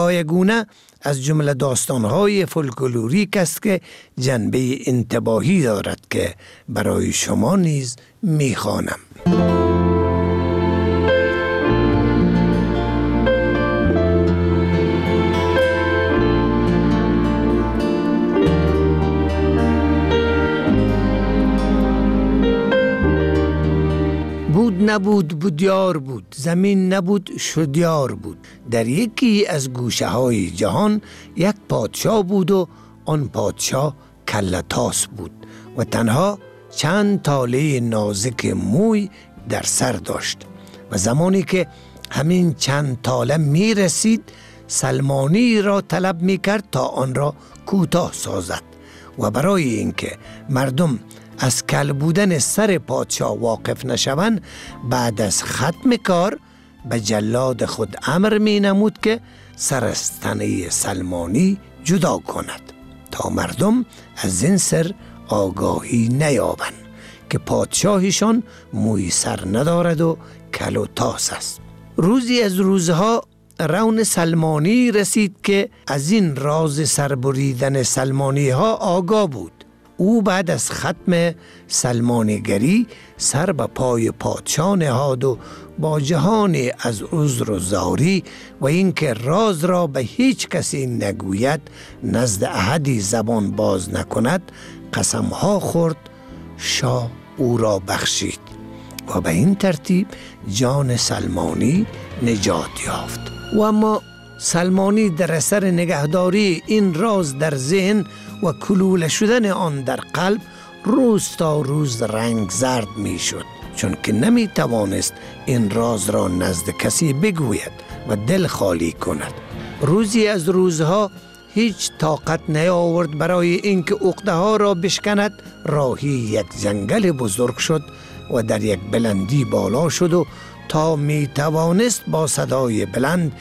یگونه از جمله داستان‌های فولکلوریک است که جنبه انتباهی دارد که برای شما نیز می‌خوانم. نبود بودیار بود، زمین نبود شدیار بود. در یکی از گوشه های جهان یک پادشاه بود و آن پادشاه کله‌تاس بود و تنها چند تاله نازک موی در سر داشت و زمانی که همین چند تاله می رسید سلمانی را طلب می کرد تا آن را کوتاه سازد و برای اینکه مردم از کل بودن سر پادشاه واقف نشوند بعد از ختم کار به جلاد خود امر می نمود که سر از تنه سلمانی جدا کند تا مردم از این سر آگاهی نیابند که پادشاهشان موی سر ندارد و کل و تاس است. روزی از روزها رون سلمانی رسید که از این راز سربریدن سلمانی ها آگاه بود. او بعد از ختم سلمانیگری سر به پای پادشاه نهاد و با جهانی از عذر و زاری و اینکه راز را به هیچ کسی نگوید نزد احدی زبان باز نکند قسمها خورد. شاه او را بخشید و به این ترتیب جان سلمانی نجات یافت. و اما سلمانی در اثر نگهداری این راز در ذهن و کلوله شدن آن در قلب روز تا روز رنگ زرد می شد، چون که نمی توانست این راز را نزد کسی بگوید و دل خالی کند. روزی از روزها هیچ طاقت نیاورد برای اینکه عقده ها را بشکند. راهی یک جنگل بزرگ شد و در یک بلندی بالا شد و تا می توانست با صدای بلند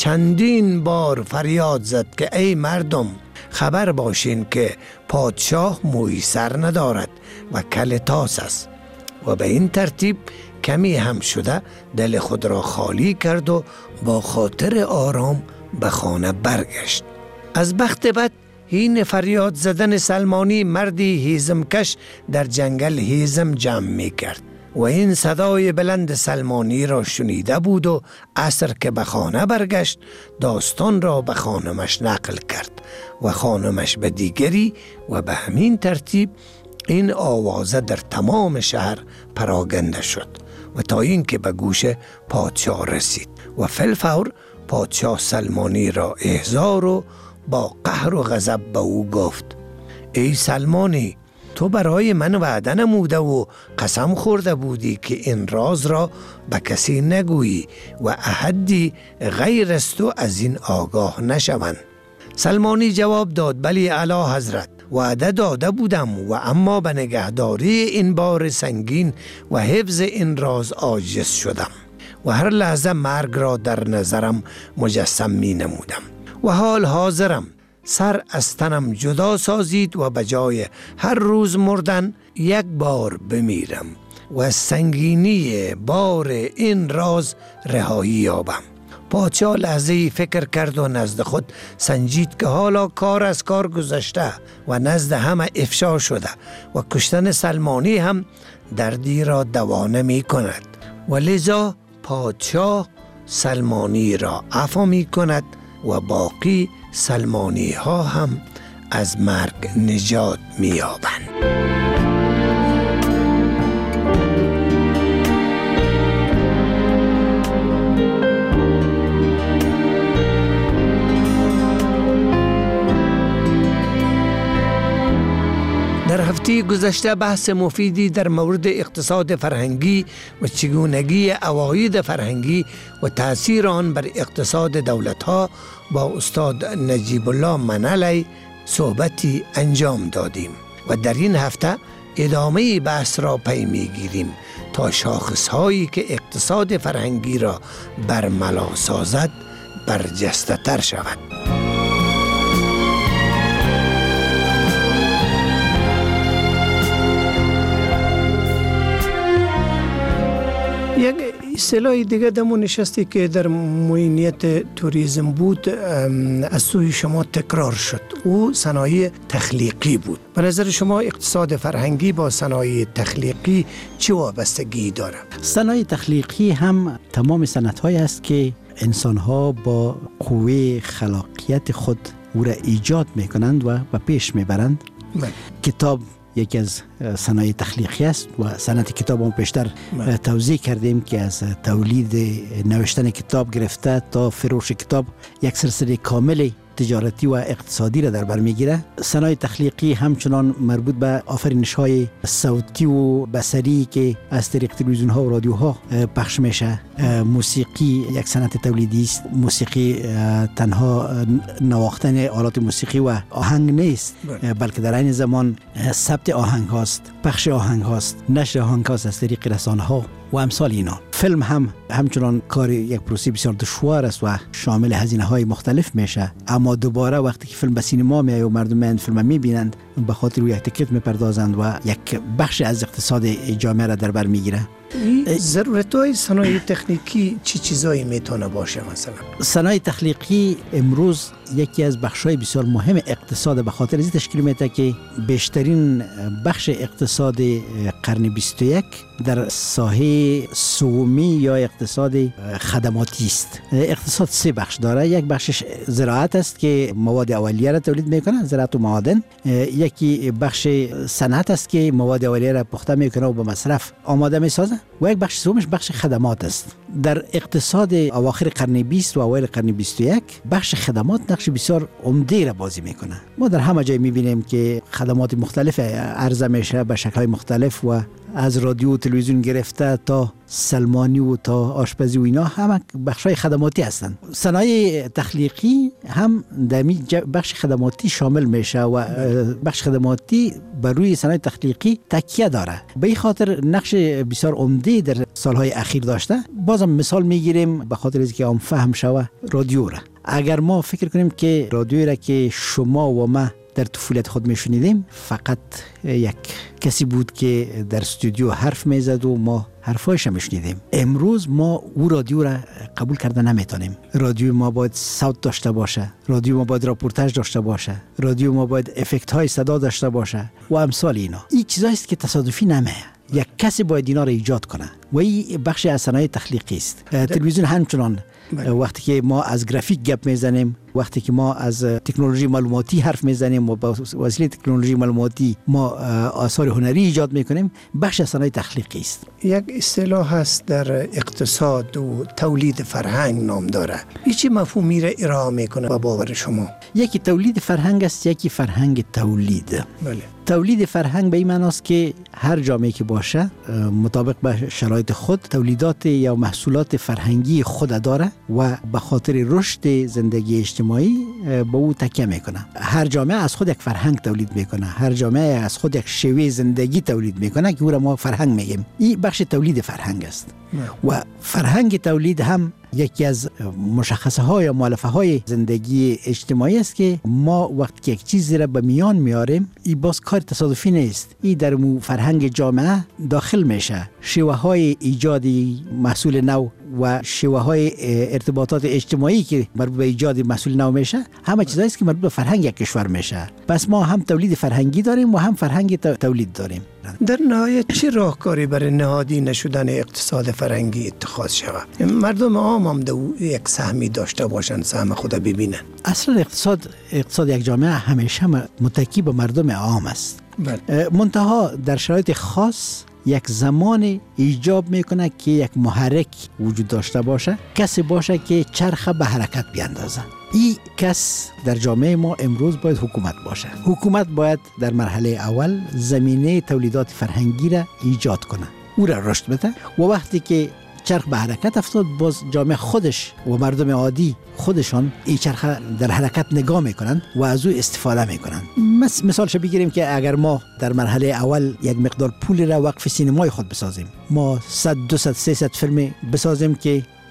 چندین بار فریاد زد که ای مردم، خبر باشین که پادشاه موی سر ندارد و کل تاس است. و به این ترتیب کمی هم شده دل خود را خالی کرد و با خاطر آرام به خانه برگشت. از بخت بد حین فریاد زدن سلمانی مردی هیزمکش در جنگل هیزم جمع می کرد و این صدای بلند سلمانی را شنیده بود و عصر که به خانه برگشت داستان را به خانمش نقل کرد و خانمش به دیگری و به همین ترتیب این آوازه در تمام شهر پراگنده شد و تا اینکه به گوش پادشاه رسید و فی‌الفور پادشاه سلمانی را احضار و با قهر و غضب به او گفت ای سلمانی، تو برای من وعده نموده و قسم خورده بودی که این راز را به کسی نگویی و احدی غیر از تو از این آگاه نشوند. سلمانی جواب داد بلی اعلی حضرت، وعده داده بودم و اما به نگهداری این بار سنگین و حفظ این راز عاجز شدم و هر لحظه مرگ را در نظرم مجسم می نمودم و حال حاضرم سر از تنم جدا سازید و به جای هر روز مردن یک بار بمیرم و از سنگینی بار این راز رهایی یابم. پادشاه لحظه‌ای فکر کرد و نزد خود سنجید که حالا کار از کار گذشته و نزد همه افشا شده و کشتن سلمانی هم دردی را دوا نمی کند و لذا پادشاه سلمانی را عفو می کند و باقی سلمانی ها هم از مرگ نجات می یابند. در هفته گذشته بحث مفیدی در مورد اقتصاد فرهنگی و چگونگی عواید فرهنگی و تأثیر آن بر اقتصاد دولت‌ها با استاد نجیب الله منالی صحبتی انجام دادیم و در این هفته ادامه بحث را پی می‌گیریم تا شاخص‌هایی که اقتصاد فرهنگی را برملا سازد برجسته‌تر شود. اصطلاح دیگه دمون نشستی که در معینیت توریسم بود از سوی شما تکرار شد، او صنایع تخلیقی بود. به نظر شما اقتصاد فرهنگی با صنایع تخلیقی چه وابستگی داره؟ صنایع تخلیقی هم تمام صنعت‌هایی است که انسان‌ها با قوه خلاقیت خود او را ایجاد میکنند و به پیش میبرند. کتاب یکی از صنایع تخلیقی است و صنعت کتاب هم پیشتر توضیح کردیم که از تولید نوشتن کتاب گرفته تا فروش کتاب یک سلسله کامل تجارتی و اقتصادی را در بر میگیره. صنایع تخلیقی همچنان مربوط به آفرینش‌های صوتی و بصری که از طریق تلویزیون‌ها و رادیوها پخش میشه. موسیقی یک صنعت تولیدی است. موسیقی تنها نواختن آلات موسیقی و آهنگ نیست، بلکه در این زمان ثبت آهنگ هاست، پخش آهنگ هاست، نشر آهنگ هاست از طریق رسانه‌ها و امثال اینا. فیلم هم همچنان کار یک پروسه بسیار دشوار است و شامل هزینه‌های مختلف میشه، اما دوباره وقتی که فیلم به سینما میاد و مردم این فیلم میبینند به خاطر یک تیکت میپردازند و یک بخش از اقتصاد جامعه را در بر میگیره. ضرورت‌های صنایع تخنیکی چی چیزایی میتونه باشه؟ مثلا صنایع تخلیقی امروز یکی از بخش‌های بسیار مهم اقتصاد به خاطر از تشکیل میده که بیشترین بخش اقتصاد قرن 21 در ساحه سومی یا اقتصاد خدماتی است. اقتصاد سه بخش داره. یک بخشش زراعت است که مواد اولیه را تولید میکنه، زراعت و معادن. یکی بخش صنعت است که مواد اولیه را پخته میکنه و به مصرف آماده میسازه و یک بخش سومش بخش خدمات است. در اقتصاد اواخر قرن 20 و اوایل قرن 21 بخش خدمات نقش بسیار عمده را بازی میکنه. ما در همه جای میبینیم که خدمات مختلف عرضه میشه به شکل‌های مختلف و از رادیو و تلویزیون گرفته تا سلمانی و تا آشپزی و اینا همه بخش‌های خدماتی هستند. صنایع تخلیقی هم در بخش خدماتی شامل میشه و بخش خدماتی بر روی صنایع تخلیقی تکیه داره. به این خاطر نقش بسیار عمده در سالهای اخیر داشته. بازم مثال میگیریم به خاطر اینکه عام فهم شوه رادیو را. اگر ما فکر کنیم که رادیویی را که شما و ما در طفولیت خود میشنیدیم فقط یک کسی بود که در استودیو حرف میزد و ما حرفایش میشنیدیم، امروز ما او رادیو را قبول کرده نمیتونیم. رادیو ما باید صوت داشته باشه، رادیو ما باید راپورتاژ داشته باشه، رادیو ما باید افکت های صدا داشته باشه و امثال اینا. این چیزایی است که تصادفی نمیه، یک کسی باید اینا را ایجاد کنه و این بخش از صنایع تخلیقی است. تلویزیون همچنان وقتی که ما از گرافیک گپ میزنیم، وقتی که ما از تکنولوژی معلوماتی حرف میزنیم و با وسیله تکنولوژی معلوماتی ما آثار هنری ایجاد میکنیم، بخش از صنایع تخلیقی است. یک اصطلاح هست در اقتصاد و تولید فرهنگ نام داره. این چه مفهومی را ارائه میکنه با باور شما؟ یکی تولید فرهنگ است، یکی فرهنگ تولید. بله. تولید فرهنگ به این معنی است که هر جامعه که باشه مطابق به شرایط خود تولیدات یا محصولات فرهنگی خود داره و به خاطر رشد زندگی اجتماعی به او تکیه میکنه. هر جامعه از خود یک فرهنگ تولید میکنه، هر جامعه از خود یک شیوه زندگی تولید میکنه که او را ما فرهنگ میگیم. این بخش تولید فرهنگ است. و فرهنگ تولید هم یکی از مشخصه های یا مؤلفه های زندگی اجتماعی است که ما وقتی که یک چیزی را به میان میاریم، این باز کار تصادفی نیست، این در فرهنگ جامعه داخل میشه. شیوه های ایجادی محصول نو و شیوه های ارتباطات اجتماعی که مربوط به ایجاد محصول نو میشه، همه چیزایی است که مربوط به فرهنگ یک کشور میشه. پس ما هم تولید فرهنگی داریم و هم فرهنگ تولید داریم. در نهایت چه راهکاری برای نهادی نشدن اقتصاد فرهنگی اتخاذ شود؟ مردم عام هم یک سهمی داشته باشن، سهم خود ببینن. اصلا اقتصاد یک جامعه همیشه متکی به مردم عام است. منتها در شرایط خاص یک زمان ایجاب میکنه که یک محرک وجود داشته باشه، کسی باشه که چرخه به حرکت بیاندازه. این کس در جامعه ما امروز باید حکومت باشه. حکومت باید در مرحله اول زمینه تولیدات فرهنگی را ایجاد کنه، او را رشد بده و وقتی که چرخ به حرکت افتاد، باز جامعه خودش و مردم عادی خودشان این چرخ در حرکت نگاه میکنن و از او استفاده میکنن. مثالش بگیریم که اگر ما در مرحله اول یک مقدار پول را وقف سینمای خود بسازیم، ما 100 200 300 فیلم بسازیم که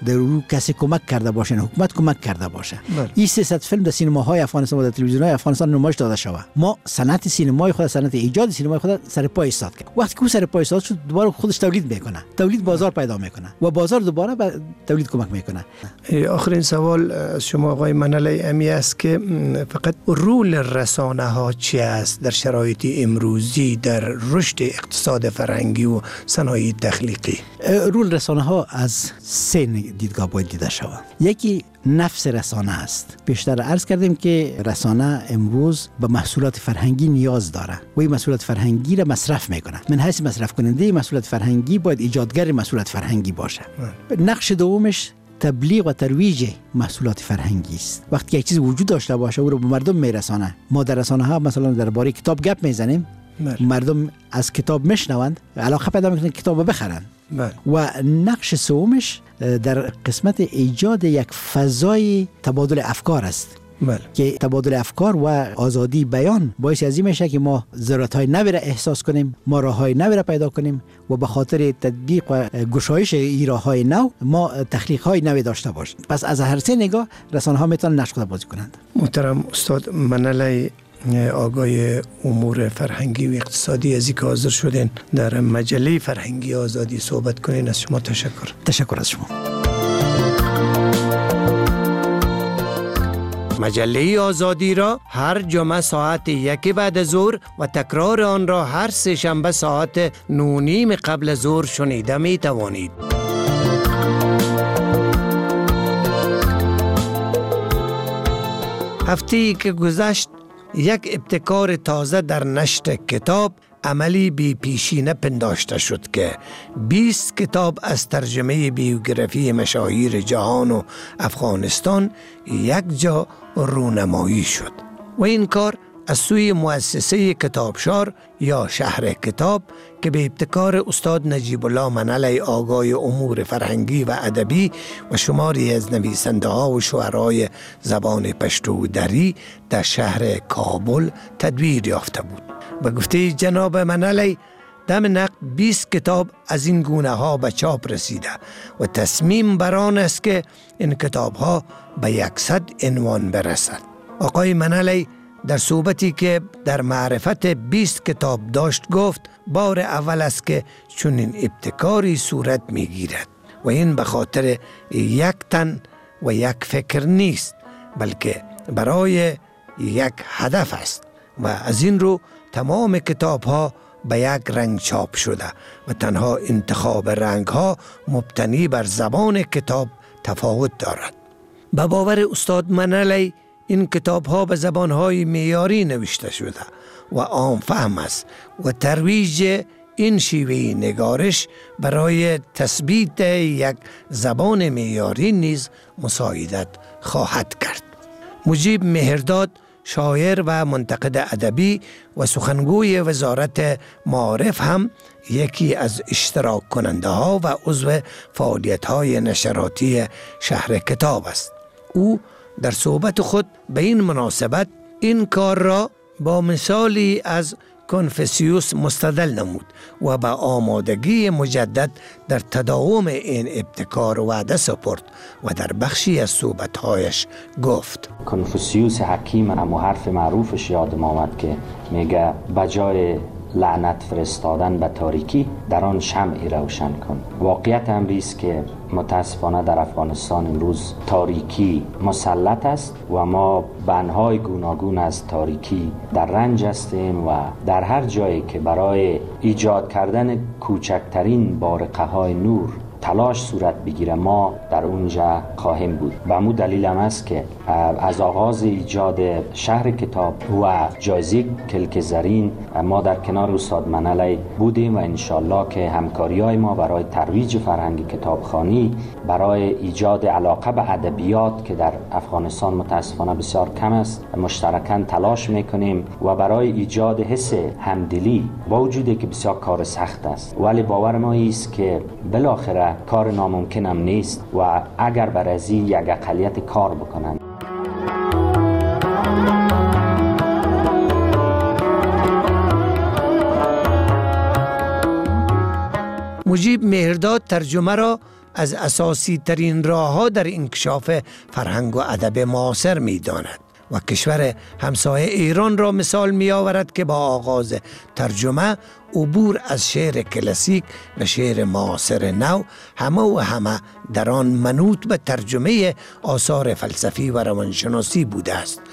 در او کسی کمک کرده باشه، حکومت کمک کرده باشه. این 300 فیلم در سینماهای افغانستان و در تلویزیون‌های افغانستان نمایش داده شود. ما صنعت سینمای خود، صنعت ایجاد سینمای خود سر پای ایستاد کرد. وقتی که او سر پای ایستاد شد، دوباره خودش تولید میکنه، تولید بازار پیدا میکنه و بازار دوباره به تولید کمک میکنه. آخرین سوال از شما آقای منالی امی است که فقط رول رسانه ها چی است در شرایط امروزی در رشد اقتصاد فرهنگی و صنایع تخلیقی؟ رول رسانه ها از 3 دیدگاه باید دیده شود. یکی نفس رسانه است. بیشتر عرض کردیم که رسانه امروز به محصولات فرهنگی نیاز داره و این محصولات فرهنگی را مصرف میکنه. من حیث مصرف کننده محصولات فرهنگی باید ایجادگر محصولات فرهنگی باشه. نقش دومش تبلیغ و ترویج محصولات فرهنگی است. وقتی که یک چیز وجود داشته باشه او رو به مردم میرسانه. ما در رسانه ها مثلا درباره کتاب گپ میزنیم، مردم از کتاب میشنوند، علاقه پیدا میکنن کتاب بخرن. و نقش سومش در قسمت ایجاد یک فضای تبادل افکار است. که تبادل افکار و آزادی بیان باعث از این میشه که ما ضرورت‌های نوی را احساس کنیم، ما راه‌های نوی را پیدا کنیم و به خاطر تطبیق و گشایش این راه‌های نو ما تخلیق‌های نوی داشته باشیم. پس از هر 3 نگاه رسانه‌ها میتونن نقش خود بازی کنند. محترم استاد منالی، آقای امور فرهنگی و اقتصادی، از اینکه حاضر شدین در مجله فرهنگی آزادی صحبت کنین، از شما تشکر. تشکر از شما. مجله آزادی را هر جمعه ساعت 1 بعد از ظهر و تکرار آن را هر 3 شنبه ساعت 9:30 قبل از ظهر شنیده می توانید. هفته‌ای که گذشت یک ابتکار تازه در نشر کتاب عملی بی پیشینه پنداشته شد که 20 کتاب از ترجمه بیوگرافی مشاهیر جهان و افغانستان یک جا رونمایی شد و این کار از سوی مؤسسه کتابشار یا شهر کتاب که به ابتکار استاد نجیب الله منالی آقای امور فرهنگی و ادبی و شماری از نویسنده ها و شعرای زبان پشتو و دری در شهر کابل تدویر یافته بود. به گفته جناب منالی دم نقد 20 کتاب از این گونه ها به چاپ رسیده و تصمیم بر آن است که این کتاب ها به 100 عنوان برسد. آقای منالی در صحبتی که در معرفت 20 کتاب داشت گفت بار اول است که چنین ابتکاری صورت می گیرد و این به خاطر یک تن و یک فکر نیست، بلکه برای یک هدف است و از این رو تمام کتاب ها به یک رنگ چاپ شده و تنها انتخاب رنگ ها مبتنی بر زبان کتاب تفاوت دارد. به باور استاد منالی این کتاب ها به زبان های معیاری نوشته شده و عام فهم است و ترویج این شیوه نگارش برای تثبیت یک زبان معیاری نیز مساعدت خواهد کرد. مجیب مهرداد، شاعر و منتقد ادبی و سخنگوی وزارت معارف هم یکی از اشتراک کننده ها و عضو فعالیت های نشراتی شهر کتاب است. او در صحبت خود به این مناسبت این کار را با مثالی از کنفوسیوس مستدل نمود و به آمادگی مجدد در تداوم این ابتکار وعده سپرد و در بخشی از صحبت‌هایش گفت: کنفوسیوس حکیم اما حرف معروفش یادم آمد که میگه بجای لعنت فرستادن به تاریکی در آن شمعی روشن کن. واقعیت امری است که متاسفانه در افغانستان امروز تاریکی مسلط است و ما بنهای گوناگون از تاریکی در رنج هستیم و در هر جایی که برای ایجاد کردن کوچکترین بارقه های نور تلاش صورت بگیره ما در اونجا خواهیم بود. و همون دلیل هم است که از آغاز ایجاد شهر کتاب و جایزه کلک زرین ما در کنار استاد منالی بودیم و انشالله که همکاری های ما برای ترویج فرهنگ کتابخوانی، برای ایجاد علاقه به ادبیات که در افغانستان متاسفانه بسیار کم است، مشترکاً تلاش میکنیم و برای ایجاد حس همدلی با وجودی که بسیار کار سخت است، ولی باور ما است که بالاخره کار ناممکن هم نیست و اگر بر ازی یک اقلیت کار بکنند. مجیب مهرداد ترجمه را از اساسی ترین راه ها در انکشاف فرهنگ و ادب معاصر می داند و کشور همسایه ایران را مثال می آورد که با آغاز ترجمه عبور از شعر کلاسیک و شعر معاصر نو همه در آن منوط به ترجمه آثار فلسفی و روانشناسی بوده است